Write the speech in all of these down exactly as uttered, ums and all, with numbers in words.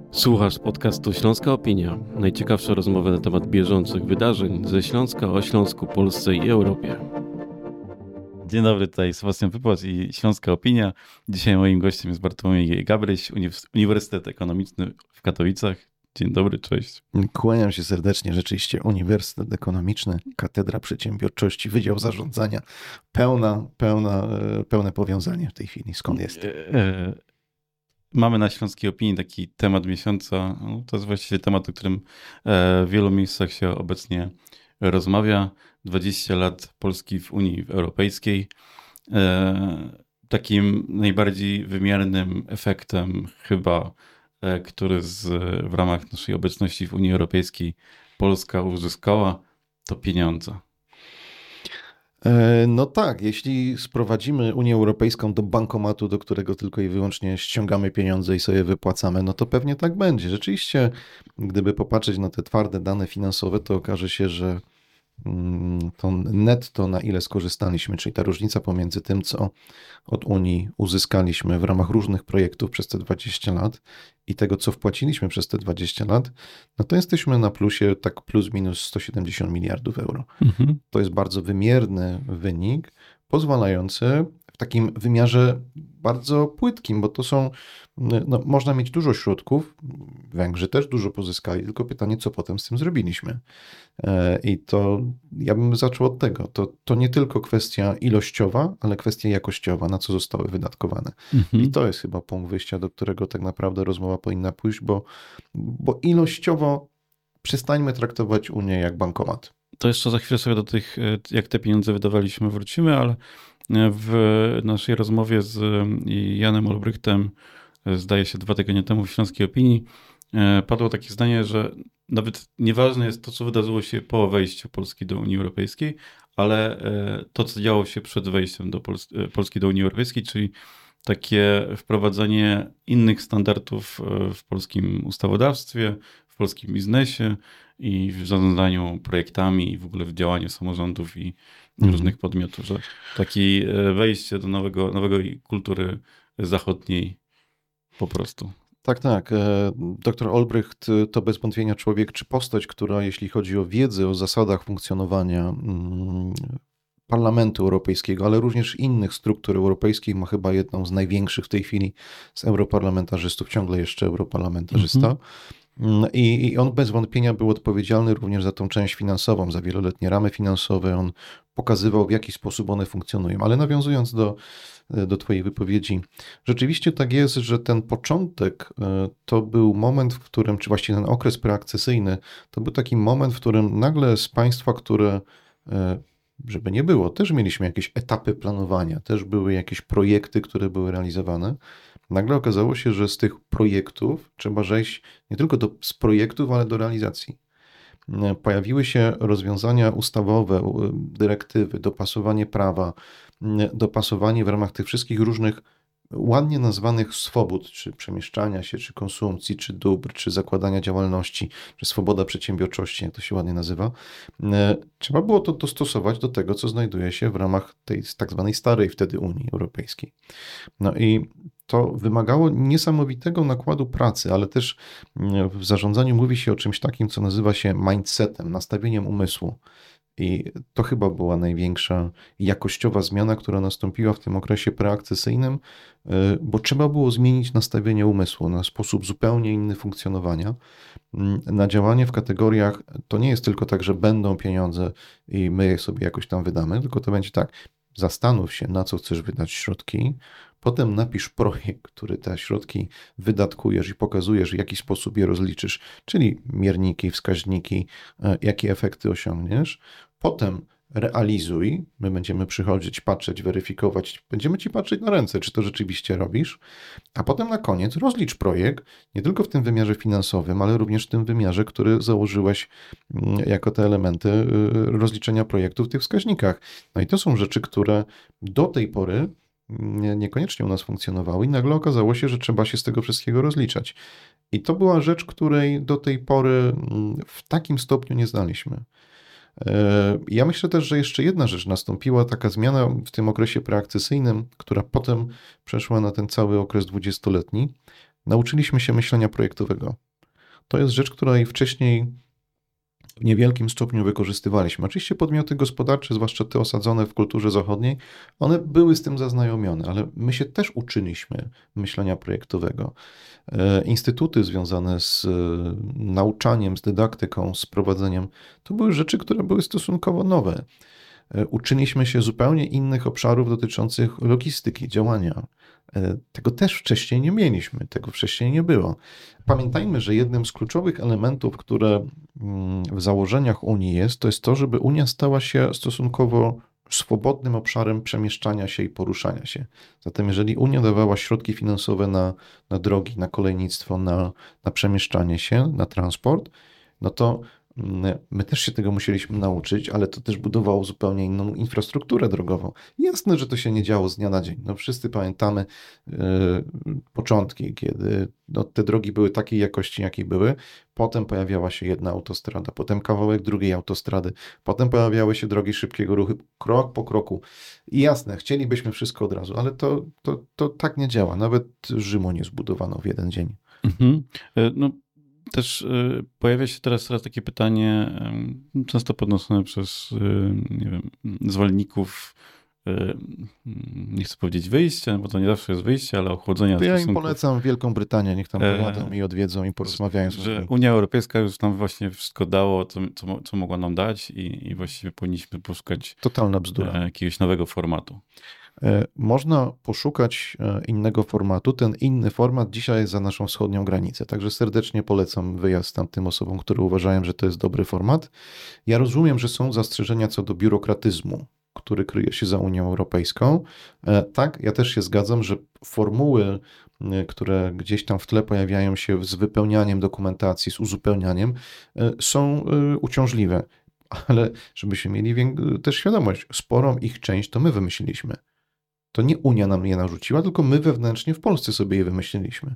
Słuchasz podcastu Śląska Opinia. Najciekawsze rozmowy na temat bieżących wydarzeń ze Śląska, o Śląsku, Polsce i Europie. Dzień dobry, tutaj Sebastian Wypłat i Śląska Opinia. Dzisiaj moim gościem jest Bartłomiej Gabryś, Uniwersytet Ekonomiczny w Katowicach. Dzień dobry, cześć. Kłaniam się serdecznie. Rzeczywiście Uniwersytet Ekonomiczny, Katedra Przedsiębiorczości, Wydział Zarządzania. Pełna, pełna, pełne powiązanie w tej chwili. Skąd jest? Mamy na Śląskiej Opinii taki temat miesiąca. No, to jest właściwie temat, o którym w wielu miejscach się obecnie rozmawia. dwadzieścia lat Polski w Unii Europejskiej. Takim najbardziej wymiernym efektem chyba, który z, w ramach naszej obecności w Unii Europejskiej Polska uzyskała, to pieniądze. No tak, jeśli sprowadzimy Unię Europejską do bankomatu, do którego tylko i wyłącznie ściągamy pieniądze i sobie wypłacamy, no to pewnie tak będzie. Rzeczywiście, gdyby popatrzeć na te twarde dane finansowe, to okaże się, że to netto, na ile skorzystaliśmy, czyli ta różnica pomiędzy tym, co od Unii uzyskaliśmy w ramach różnych projektów przez te dwadzieścia lat i tego, co wpłaciliśmy przez te dwadzieścia lat, no to jesteśmy na plusie tak plus minus sto siedemdziesiąt miliardów euro. Mhm. To jest bardzo wymierny wynik, pozwalający w takim wymiarze bardzo płytkim, bo to są, no, można mieć dużo środków, Węgrzy też dużo pozyskali, tylko pytanie, co potem z tym zrobiliśmy. I to ja bym zaczął od tego. To, to nie tylko kwestia ilościowa, ale kwestia jakościowa, na co zostały wydatkowane. Mhm. I to jest chyba punkt wyjścia, do którego tak naprawdę rozmowa powinna pójść, bo, bo ilościowo przestańmy traktować Unię jak bankomat. To jeszcze za chwilę sobie do tych, jak te pieniądze wydawaliśmy, wrócimy, ale w naszej rozmowie z Janem Olbrychtem, zdaje się dwa tygodnie temu w Śląskiej Opinii, padło takie zdanie, że nawet nieważne jest to, co wydarzyło się po wejściu Polski do Unii Europejskiej, ale to, co działo się przed wejściem do Pols- Polski do Unii Europejskiej, czyli takie wprowadzanie innych standardów w polskim ustawodawstwie, w polskim biznesie i w zarządzaniu projektami i w ogóle w działaniu samorządów i mm. różnych podmiotów, że takie wejście do nowego, nowej kultury zachodniej po prostu. Tak, tak. Doktor Olbrycht to bez wątpienia człowiek czy postać, która jeśli chodzi o wiedzę o zasadach funkcjonowania Parlamentu Europejskiego, ale również innych struktur europejskich, ma chyba jedną z największych w tej chwili z europarlamentarzystów, ciągle jeszcze europarlamentarzysta. Mm-hmm. I, I on bez wątpienia był odpowiedzialny również za tą część finansową, za wieloletnie ramy finansowe. On pokazywał, w jaki sposób one funkcjonują. Ale nawiązując do, do twojej wypowiedzi, rzeczywiście tak jest, że ten początek to był moment, w którym, czy właściwie ten okres preakcesyjny, to był taki moment, w którym nagle z państwa, które, żeby nie było, też mieliśmy jakieś etapy planowania, też były jakieś projekty, które były realizowane. Nagle okazało się, że z tych projektów trzeba przejść nie tylko do, z projektów, ale do realizacji. Pojawiły się rozwiązania ustawowe, dyrektywy, dopasowanie prawa, dopasowanie w ramach tych wszystkich różnych ładnie nazwanych swobód, czy przemieszczania się, czy konsumpcji, czy dóbr, czy zakładania działalności, czy swoboda przedsiębiorczości, jak to się ładnie nazywa. Trzeba było to dostosować do tego, co znajduje się w ramach tej tak zwanej starej wtedy Unii Europejskiej. No i to wymagało niesamowitego nakładu pracy, ale też w zarządzaniu mówi się o czymś takim, co nazywa się mindsetem, nastawieniem umysłu. I to chyba była największa jakościowa zmiana, która nastąpiła w tym okresie preakcesyjnym, bo trzeba było zmienić nastawienie umysłu na sposób zupełnie inny funkcjonowania, na działanie w kategoriach, to nie jest tylko tak, że będą pieniądze i my je sobie jakoś tam wydamy, tylko to będzie tak, zastanów się, na co chcesz wydać środki, potem napisz projekt, który te środki wydatkujesz i pokazujesz, w jaki sposób je rozliczysz, czyli mierniki, wskaźniki, jakie efekty osiągniesz. Potem realizuj, my będziemy przychodzić, patrzeć, weryfikować, będziemy ci patrzeć na ręce, czy to rzeczywiście robisz, a potem na koniec rozlicz projekt, nie tylko w tym wymiarze finansowym, ale również w tym wymiarze, który założyłeś jako te elementy rozliczenia projektu w tych wskaźnikach. No i to są rzeczy, które do tej pory niekoniecznie u nas funkcjonowały i nagle okazało się, że trzeba się z tego wszystkiego rozliczać. I to była rzecz, której do tej pory w takim stopniu nie znaliśmy. Ja myślę też, że jeszcze jedna rzecz nastąpiła, taka zmiana w tym okresie preakcesyjnym, która potem przeszła na ten cały okres dwudziestoletni, Nauczyliśmy się myślenia projektowego. To jest rzecz, której wcześniej w niewielkim stopniu wykorzystywaliśmy. Oczywiście podmioty gospodarcze, zwłaszcza te osadzone w kulturze zachodniej, one były z tym zaznajomione, ale my się też uczyliśmy myślenia projektowego. Instytuty związane z nauczaniem, z dydaktyką, z prowadzeniem, to były rzeczy, które były stosunkowo nowe. Uczyliśmy się zupełnie innych obszarów dotyczących logistyki, działania. Tego też wcześniej nie mieliśmy, tego wcześniej nie było. Pamiętajmy, że jednym z kluczowych elementów, które w założeniach Unii jest, to jest to, żeby Unia stała się stosunkowo swobodnym obszarem przemieszczania się i poruszania się. Zatem jeżeli Unia dawała środki finansowe na, na drogi, na kolejnictwo, na, na przemieszczanie się, na transport, no to my też się tego musieliśmy nauczyć, ale to też budowało zupełnie inną infrastrukturę drogową. Jasne, że to się nie działo z dnia na dzień. No wszyscy pamiętamy y, początki, kiedy no, te drogi były takiej jakości, jakiej były. Potem pojawiała się jedna autostrada, potem kawałek drugiej autostrady, potem pojawiały się drogi szybkiego ruchu, krok po kroku. I jasne, chcielibyśmy wszystko od razu, ale to, to, to tak nie działa. Nawet Rzymu nie zbudowano w jeden dzień. Mhm. No. Też pojawia się teraz teraz takie pytanie, często podnoszone przez, nie wiem, zwolenników, nie chcę powiedzieć wyjścia, bo to nie zawsze jest wyjście, ale ochłodzenia to ja stosunków. im polecam Wielką Brytanię, niech tam pojadą i odwiedzą i porozmawiają. Że Unia Europejska już nam właśnie wszystko dało, co, co, co mogła nam dać i, i właściwie powinniśmy poszukać totalna bzdura. Jakiegoś nowego formatu. Można poszukać innego formatu. Ten inny format dzisiaj jest za naszą wschodnią granicę. Także serdecznie polecam wyjazd tam tym osobom, które uważają, że to jest dobry format. Ja rozumiem, że są zastrzeżenia co do biurokratyzmu, który kryje się za Unią Europejską. Tak, ja też się zgadzam, że formuły, które gdzieś tam w tle pojawiają się z wypełnianiem dokumentacji, z uzupełnianiem, są uciążliwe. Ale żebyśmy mieli też świadomość, sporą ich część to my wymyśliliśmy. To nie Unia nam je narzuciła, tylko my wewnętrznie w Polsce sobie je wymyśliliśmy.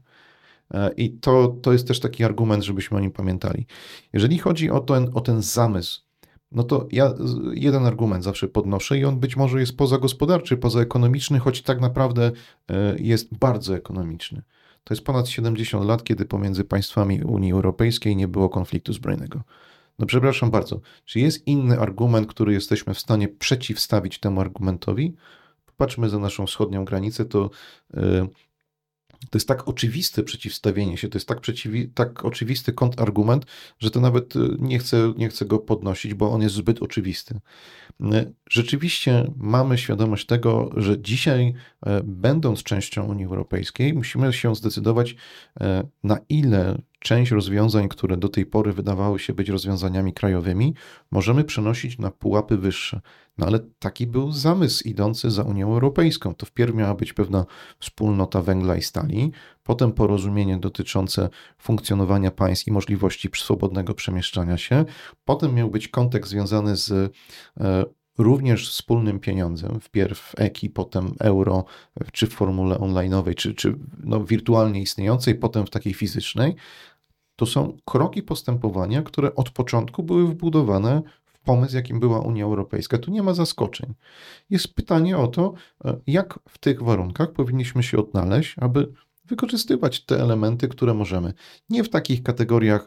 I to, to jest też taki argument, żebyśmy o nim pamiętali. Jeżeli chodzi o ten, o ten zamysł, no to ja jeden argument zawsze podnoszę i on być może jest pozagospodarczy, pozaekonomiczny, choć tak naprawdę jest bardzo ekonomiczny. To jest ponad siedemdziesiąt lat, kiedy pomiędzy państwami Unii Europejskiej nie było konfliktu zbrojnego. No przepraszam bardzo, czy jest inny argument, który jesteśmy w stanie przeciwstawić temu argumentowi? Popatrzmy za naszą wschodnią granicę, to, yy, to jest tak oczywiste przeciwstawienie się, to jest tak, przeciwi- tak oczywisty kontrargument, że to nawet nie chcę, nie chcę go podnosić, bo on jest zbyt oczywisty. Yy, rzeczywiście mamy świadomość tego, że dzisiaj, yy, będąc częścią Unii Europejskiej, musimy się zdecydować, yy, na ile część rozwiązań, które do tej pory wydawały się być rozwiązaniami krajowymi, możemy przenosić na pułapy wyższe. No ale taki był zamysł idący za Unią Europejską. To wpierw miała być pewna wspólnota węgla i stali, potem porozumienie dotyczące funkcjonowania państw i możliwości swobodnego przemieszczania się, potem miał być kontekst związany z e, również wspólnym pieniądzem, wpierw E K I, potem euro, czy w formule online'owej, czy, czy no, wirtualnie istniejącej, potem w takiej fizycznej. To są kroki postępowania, które od początku były wbudowane w pomysł, jakim była Unia Europejska. Tu nie ma zaskoczeń. Jest pytanie o to, jak w tych warunkach powinniśmy się odnaleźć, aby wykorzystywać te elementy, które możemy. Nie w takich kategoriach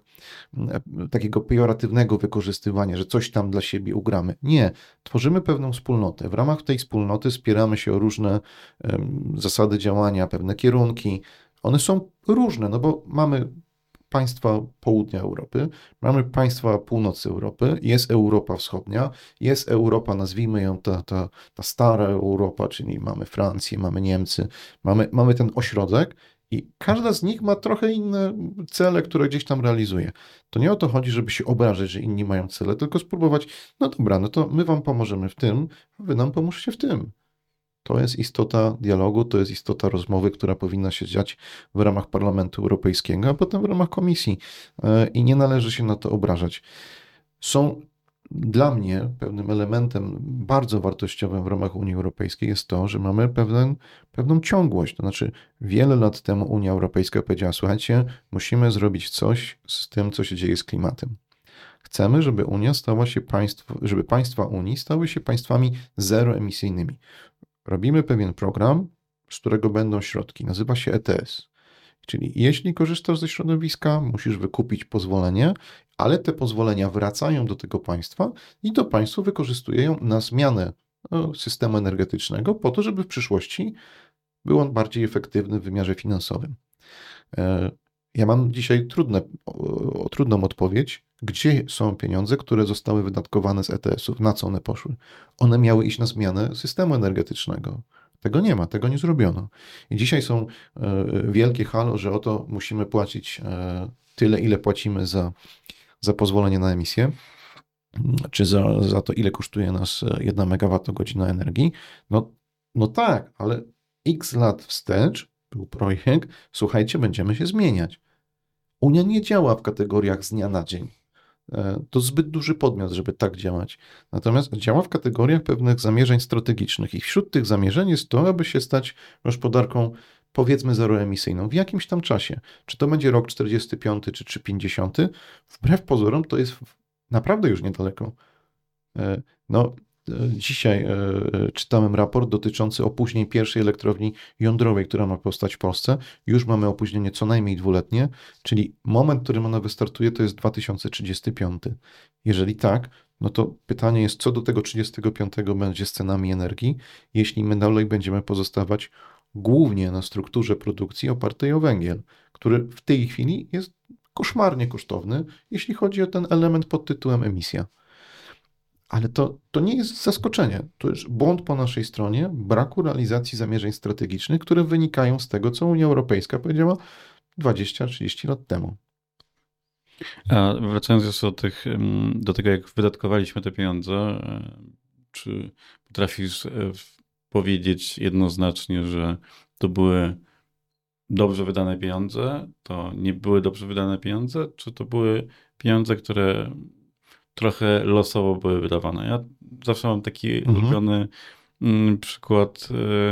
takiego pejoratywnego wykorzystywania, że coś tam dla siebie ugramy. Nie. Tworzymy pewną wspólnotę. W ramach tej wspólnoty spieramy się o różne um, zasady działania, pewne kierunki. One są różne, no bo mamy państwa południa Europy, mamy państwa północy Europy, jest Europa Wschodnia, jest Europa, nazwijmy ją ta, ta, ta stara Europa, czyli mamy Francję, mamy Niemcy, mamy, mamy ten ośrodek i każda z nich ma trochę inne cele, które gdzieś tam realizuje. To nie o to chodzi, żeby się obrażać, że inni mają cele, tylko spróbować, no dobra, no to my wam pomożemy w tym, a wy nam pomóżcie w tym. To jest istota dialogu, to jest istota rozmowy, która powinna się dziać w ramach Parlamentu Europejskiego, a potem w ramach Komisji i nie należy się na to obrażać. Są dla mnie pewnym elementem bardzo wartościowym w ramach Unii Europejskiej jest to, że mamy pewien, pewną ciągłość. To znaczy wiele lat temu Unia Europejska powiedziała, słuchajcie, musimy zrobić coś z tym, co się dzieje z klimatem. Chcemy, żeby Unia stała się państw, żeby państwa Unii stały się państwami zeroemisyjnymi. Robimy pewien program, z którego będą środki. Nazywa się E T S. Czyli jeśli korzystasz ze środowiska, musisz wykupić pozwolenie, ale te pozwolenia wracają do tego państwa i to państwo wykorzystuje ją na zmianę systemu energetycznego po to, żeby w przyszłości był on bardziej efektywny w wymiarze finansowym. Ja mam dzisiaj trudne, o, trudną odpowiedź, gdzie są pieniądze, które zostały wydatkowane z E T S-ów, na co one poszły. One miały iść na zmianę systemu energetycznego. Tego nie ma, tego nie zrobiono. I dzisiaj są wielkie halo, że oto musimy płacić tyle, ile płacimy za, za pozwolenie na emisję, czy za, za to, ile kosztuje nas jedna megawattogodzina energii. No, no tak, ale x lat wstecz był projekt, słuchajcie, będziemy się zmieniać. Unia nie działa w kategoriach z dnia na dzień. To zbyt duży podmiot, żeby tak działać. Natomiast działa w kategoriach pewnych zamierzeń strategicznych i wśród tych zamierzeń jest to, aby się stać gospodarką, powiedzmy, zeroemisyjną w jakimś tam czasie. Czy to będzie rok czterdziesty piąty czy, czy pięćdziesiąty? Wbrew pozorom to jest naprawdę już niedaleko. No, dzisiaj czytałem raport dotyczący opóźnień pierwszej elektrowni jądrowej, która ma powstać w Polsce. Już mamy opóźnienie co najmniej dwuletnie, czyli moment, w którym ona wystartuje, to jest dwa tysiące trzydziesty piąty. Jeżeli tak, no to pytanie jest, co do tego trzydziestego piątego będzie z cenami energii, jeśli my dalej będziemy pozostawać głównie na strukturze produkcji opartej o węgiel, który w tej chwili jest koszmarnie kosztowny, jeśli chodzi o ten element pod tytułem emisja. Ale to, to nie jest zaskoczenie. To jest błąd po naszej stronie braku realizacji zamierzeń strategicznych, które wynikają z tego, co Unia Europejska powiedziała dwadzieścia trzydzieści lat temu. A wracając jeszcze do, tych, do tego, jak wydatkowaliśmy te pieniądze, czy potrafisz powiedzieć jednoznacznie, że to były dobrze wydane pieniądze, to nie były dobrze wydane pieniądze, czy to były pieniądze, które trochę losowo były wydawane? Ja zawsze mam taki mhm. ulubiony przykład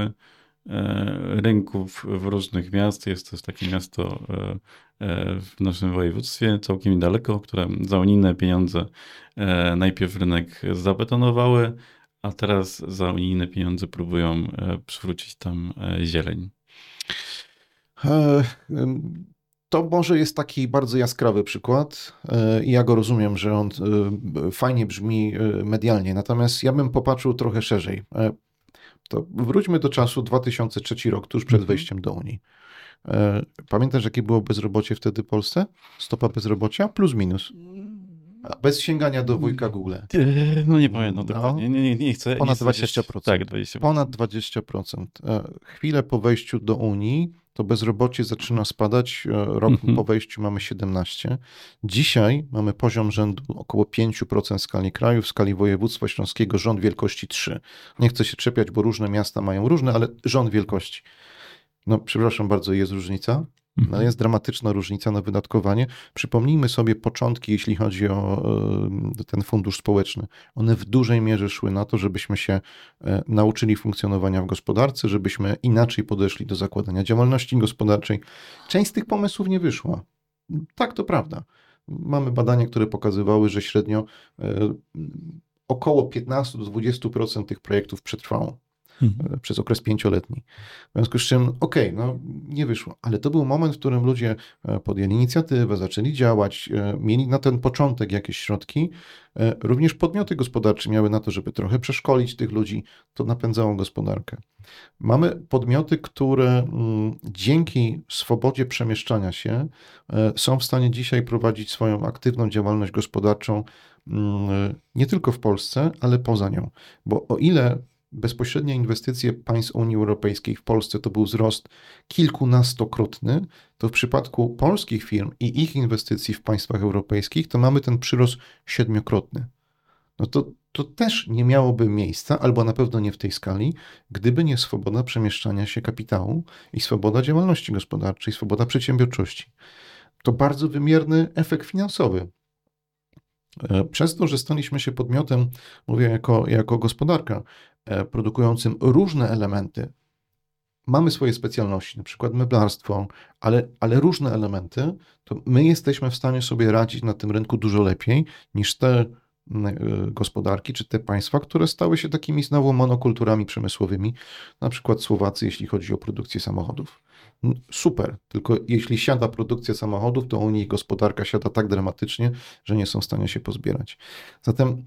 rynków w różnych miast. Jest też takie miasto w naszym województwie, całkiem niedaleko, które za unijne pieniądze najpierw rynek zabetonowały, a teraz za unijne pieniądze próbują przywrócić tam zieleń. To może jest taki bardzo jaskrawy przykład i ja go rozumiem, że on fajnie brzmi medialnie, natomiast ja bym popatrzył trochę szerzej. To wróćmy do czasu dwa tysiące trzeci rok, tuż przed wejściem do Unii. Pamiętasz, jakie było bezrobocie wtedy w Polsce? Stopa bezrobocia? Plus minus. Bez sięgania do wujka Google. No nie pamiętam dokładnie, nie, nie, nie chcę. Ponad nie dwadzieścia procent. Tak, dwadzieścia procent. Ponad dwadzieścia procent. Chwilę po wejściu do Unii to bezrobocie zaczyna spadać. Rok mm-hmm. po wejściu mamy siedemnaście procent. Dzisiaj mamy poziom rzędu około pięć procent w skali kraju, w skali województwa śląskiego rząd wielkości trzy. Nie chcę się czepiać, bo różne miasta mają różne, ale rząd wielkości. No przepraszam bardzo, jest różnica. No jest dramatyczna różnica na wydatkowanie. Przypomnijmy sobie początki, jeśli chodzi o ten fundusz społeczny. One w dużej mierze szły na to, żebyśmy się nauczyli funkcjonowania w gospodarce, żebyśmy inaczej podeszli do zakładania działalności gospodarczej. Część z tych pomysłów nie wyszła. Tak, to prawda. Mamy badania, które pokazywały, że średnio około piętnaście do dwudziestu procent tych projektów przetrwało. Mhm. Przez okres pięcioletni. W związku z czym, okej, okay, no nie wyszło, ale to był moment, w którym ludzie podjęli inicjatywę, zaczęli działać, mieli na ten początek jakieś środki. Również podmioty gospodarcze miały na to, żeby trochę przeszkolić tych ludzi. To napędzało gospodarkę. Mamy podmioty, które dzięki swobodzie przemieszczania się są w stanie dzisiaj prowadzić swoją aktywną działalność gospodarczą nie tylko w Polsce, ale poza nią. Bo o ile bezpośrednie inwestycje państw Unii Europejskiej w Polsce to był wzrost kilkunastokrotny, to w przypadku polskich firm i ich inwestycji w państwach europejskich to mamy ten przyrost siedmiokrotny. No to, to też nie miałoby miejsca, albo na pewno nie w tej skali, gdyby nie swoboda przemieszczania się kapitału i swoboda działalności gospodarczej, swoboda przedsiębiorczości. To bardzo wymierny efekt finansowy. Przez to, że staliśmy się podmiotem, mówię jako, jako gospodarka, produkującym różne elementy, mamy swoje specjalności, na przykład meblarstwo, ale, ale różne elementy, to my jesteśmy w stanie sobie radzić na tym rynku dużo lepiej niż te gospodarki, czy te państwa, które stały się takimi znowu monokulturami przemysłowymi, na przykład Słowacy, jeśli chodzi o produkcję samochodów. Super, tylko jeśli siada produkcja samochodów, to u nich gospodarka siada tak dramatycznie, że nie są w stanie się pozbierać. Zatem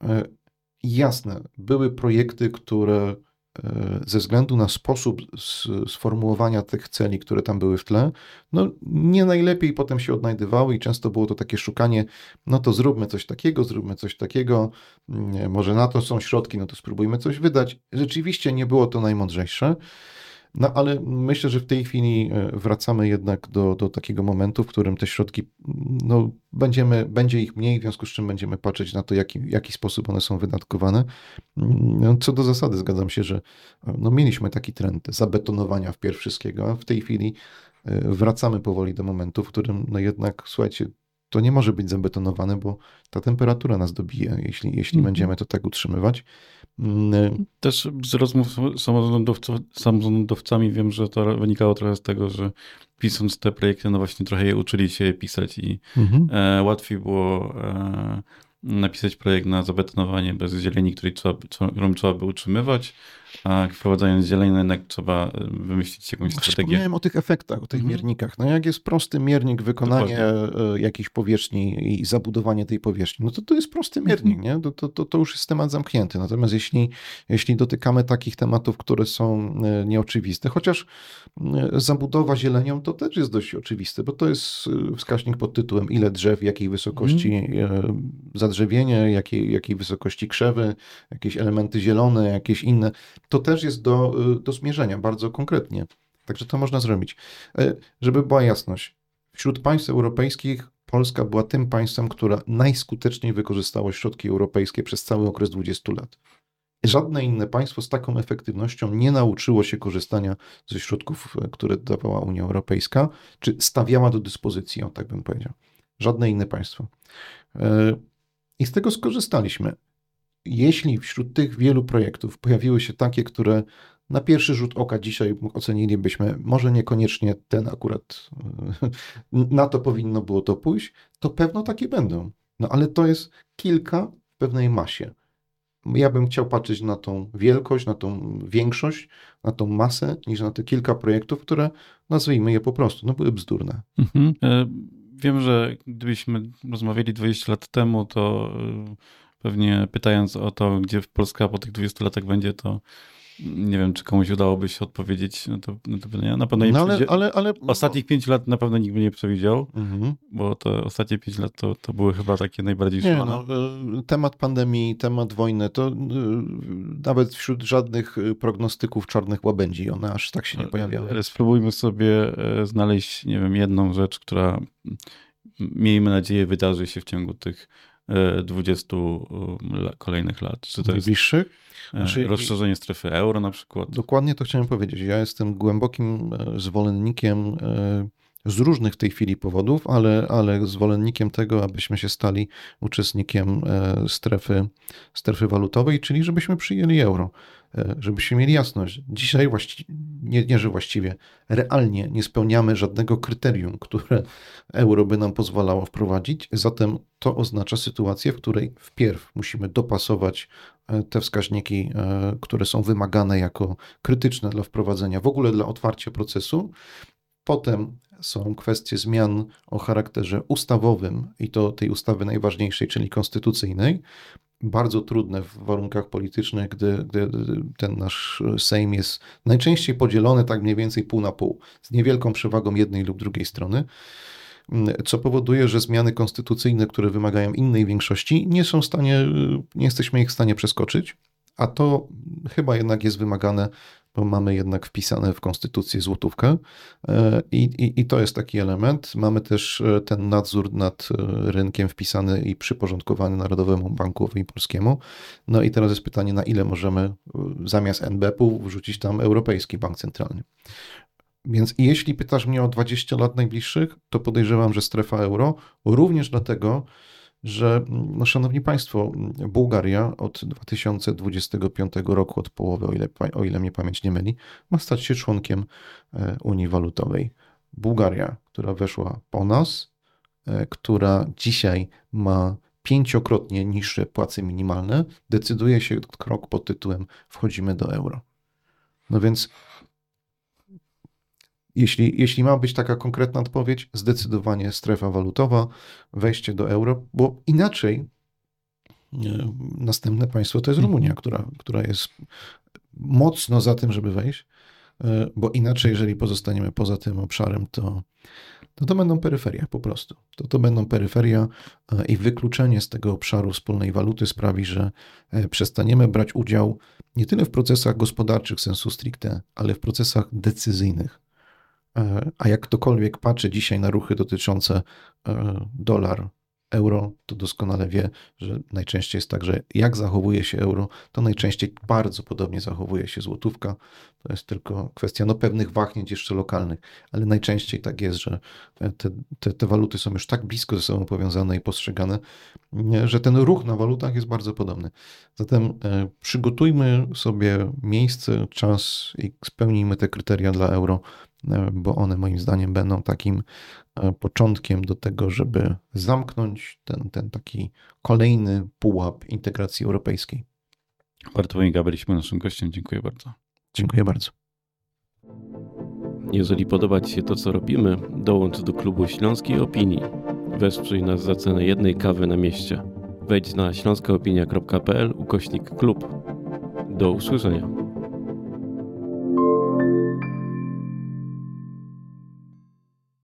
jasne, były projekty, które ze względu na sposób sformułowania tych celi, które tam były w tle, no nie najlepiej potem się odnajdywały i często było to takie szukanie, no to zróbmy coś takiego, zróbmy coś takiego, może na to są środki, no to spróbujmy coś wydać. Rzeczywiście nie było to najmądrzejsze, no ale myślę, że w tej chwili wracamy jednak do, do takiego momentu, w którym te środki, no będziemy, będzie ich mniej, w związku z czym będziemy patrzeć na to, jaki, w jaki sposób one są wydatkowane. No, co do zasady zgadzam się, że no, mieliśmy taki trend zabetonowania wpierw wszystkiego, a w tej chwili wracamy powoli do momentu, w którym no jednak, słuchajcie, to nie może być zabetonowane, bo ta temperatura nas dobije, jeśli, jeśli mm. będziemy to tak utrzymywać. Też z rozmów z samorządowcami wiem, że to wynikało trochę z tego, że pisząc te projekty, no właśnie trochę je uczyli się pisać i mm-hmm. e, łatwiej było e, napisać projekt na zabetonowanie bez zieleni, której trzeba, którą trzeba by utrzymywać, a wprowadzając zieleń, jednak trzeba wymyślić jakąś strategię. Wspomniałem o tych efektach, o tych mhm. miernikach. No jak jest prosty miernik, wykonanie Dokładnie. jakiejś powierzchni i zabudowanie tej powierzchni, no to to jest prosty miernik, mhm. nie? To, to, to, to już jest temat zamknięty. Natomiast jeśli, jeśli dotykamy takich tematów, które są nieoczywiste, chociaż zabudowa zielenią to też jest dość oczywiste, bo to jest wskaźnik pod tytułem ile drzew, jakiej wysokości mhm. zadrzewienie, jakiej, jakiej wysokości krzewy, jakieś elementy zielone, jakieś inne. To też jest do, do zmierzenia bardzo konkretnie. Także to można zrobić. Żeby była jasność, wśród państw europejskich Polska była tym państwem, które najskuteczniej wykorzystało środki europejskie przez cały okres dwudziestu lat. Żadne inne państwo z taką efektywnością nie nauczyło się korzystania ze środków, które dawała Unia Europejska, czy stawiała do dyspozycji, o tak bym powiedział. Żadne inne państwo. I z tego skorzystaliśmy. Jeśli wśród tych wielu projektów pojawiły się takie, które na pierwszy rzut oka dzisiaj ocenilibyśmy, może niekoniecznie ten akurat, na to powinno było to pójść, to pewno takie będą. No ale to jest kilka w pewnej masie. Ja bym chciał patrzeć na tą wielkość, na tą większość, na tą masę, niż na te kilka projektów, które nazwijmy je po prostu, no były bzdurne. Mhm. Wiem, że gdybyśmy rozmawiali dwadzieścia lat temu, to pewnie pytając o to, gdzie Polska po tych dwudziestu latach będzie, to nie wiem, czy komuś udałoby się odpowiedzieć na to, na to pytanie. Na pewno nie no ale, ale, ale... Ostatnich pięć lat na pewno nikt by nie przewidział, mhm. bo te ostatnie pięć lat to, to były chyba takie najbardziej nie, szalone. no, temat pandemii, temat wojny, to nawet wśród żadnych prognostyków czarnych łabędzi one aż tak się nie pojawiały. Ale spróbujmy sobie znaleźć, nie wiem, jedną rzecz, która miejmy nadzieję wydarzy się w ciągu tych dwudziestu kolejnych lat. Czy to jest bliższych? Znaczy, rozszerzenie strefy euro na przykład? Dokładnie to chciałem powiedzieć. Ja jestem głębokim zwolennikiem z różnych w tej chwili powodów, ale, ale zwolennikiem tego, abyśmy się stali uczestnikiem strefy, strefy walutowej, czyli żebyśmy przyjęli euro. Żebyśmy mieli jasność. Dzisiaj właściwie, nie, nie, że właściwie, realnie nie spełniamy żadnego kryterium, które euro by nam pozwalało wprowadzić. Zatem to oznacza sytuację, w której wpierw musimy dopasować te wskaźniki, które są wymagane jako krytyczne dla wprowadzenia, w ogóle dla otwarcia procesu. Potem są kwestie zmian o charakterze ustawowym i to tej ustawy najważniejszej, czyli konstytucyjnej. Bardzo trudne w warunkach politycznych, gdy, gdy ten nasz Sejm jest najczęściej podzielony tak mniej więcej pół na pół, z niewielką przewagą jednej lub drugiej strony, co powoduje, że zmiany konstytucyjne, które wymagają innej większości, nie są w stanie, nie jesteśmy ich w stanie przeskoczyć, a to chyba jednak jest wymagane, bo mamy jednak wpisane w konstytucję złotówkę i, i, i to jest taki element. Mamy też ten nadzór nad rynkiem wpisany i przyporządkowany Narodowemu Bankowi Polskiemu. No i teraz jest pytanie, na ile możemy zamiast en be pe u wrzucić tam Europejski Bank Centralny. Więc jeśli pytasz mnie o dwadzieścia lat najbliższych, to podejrzewam, że strefa euro, również dlatego, że, no szanowni państwo, Bułgaria od dwa tysiące dwudziestego piątego roku, od połowy, o ile, o ile mnie pamięć nie myli, ma stać się członkiem Unii Walutowej. Bułgaria, która weszła po nas, która dzisiaj ma pięciokrotnie niższe płace minimalne, decyduje się krok pod tytułem wchodzimy do euro. No więc jeśli, jeśli ma być taka konkretna odpowiedź, zdecydowanie strefa walutowa, wejście do euro, bo inaczej e, następne państwo to jest Rumunia, która, która jest mocno za tym, żeby wejść, e, bo inaczej, jeżeli pozostaniemy poza tym obszarem, to to, to będą peryferia po prostu. To, to będą peryferia e, i wykluczenie z tego obszaru wspólnej waluty sprawi, że e, przestaniemy brać udział nie tyle w procesach gospodarczych sensu stricte, ale w procesach decyzyjnych. A jak ktokolwiek patrzy dzisiaj na ruchy dotyczące dolar, euro, to doskonale wie, że najczęściej jest tak, że jak zachowuje się euro, to najczęściej bardzo podobnie zachowuje się złotówka. To jest tylko kwestia no, pewnych wahnięć jeszcze lokalnych, ale najczęściej tak jest, że te, te, te waluty są już tak blisko ze sobą powiązane i postrzegane, że ten ruch na walutach jest bardzo podobny. Zatem e, przygotujmy sobie miejsce, czas i spełnijmy te kryteria dla euro, bo one moim zdaniem będą takim początkiem do tego, żeby zamknąć ten, ten taki kolejny pułap integracji europejskiej. Bartłomiej Gabryś był naszym gościem. Dziękuję bardzo. Dziękuję bardzo. Jeżeli podoba Ci się to, co robimy, dołącz do klubu Śląskiej Opinii. Wesprzyj nas za cenę jednej kawy na mieście. Wejdź na śląskaopinia kropka p l ukośnik klub. Do usłyszenia.